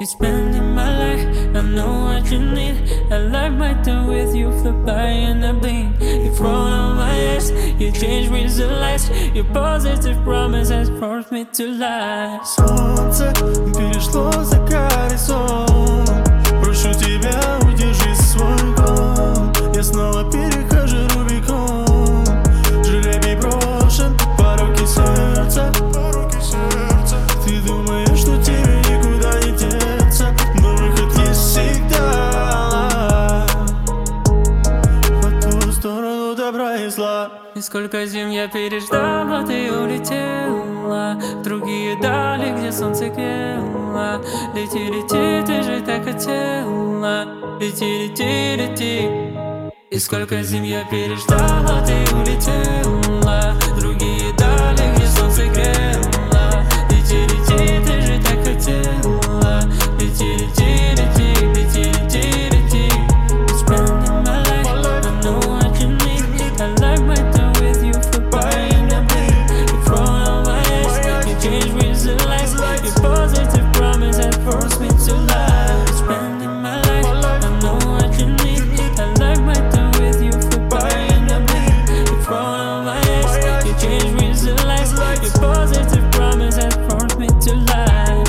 spending my life, I know what you need. I like my time with you, fly by and I blink. You front on my eyes, you change with the lights. Your positive promise has forced me to lie. Солнце перешло за горизонт. Прошу тебя, удержи свой гон. Я снова перехожу Рубикон. Жребий брошен, пороки сердца. Ты думаешь, что тебе никуда не деться, но выход есть всегда. По ту сторону добра и зла. И сколько зим я переждал, а ты улетела в другие дали, где солнце грело. Лети, лети, ты же так хотела. Лети, лети, лети. И сколько зим я переждал, а ты улетела в другие дали, где солнце грело. Лети, лети, ты же так хотела. Лети, лети, лети, лети, лети, лети. You're spending my life, I know what you need. I like my time with you, for buying a blink. You front on my eyes, you change with the lights. Your positive promise has forced me to lie. You're spending my life, I know what you need. I like my time with you, for buying a blink. You front on my eyes, you change with the lights. Your positive promise has forced me to lie.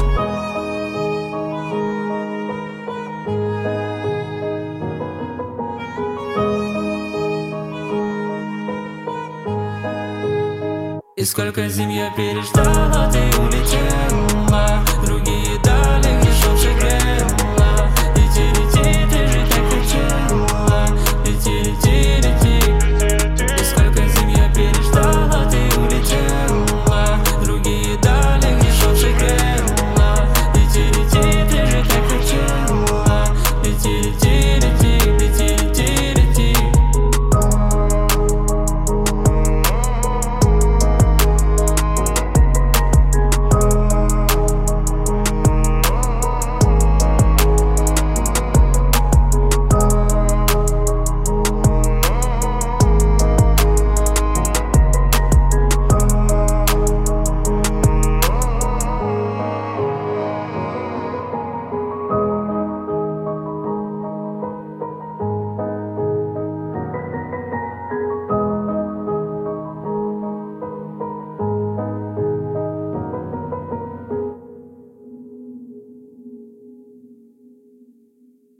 И сколько зим я переждал, а ты улетела в другие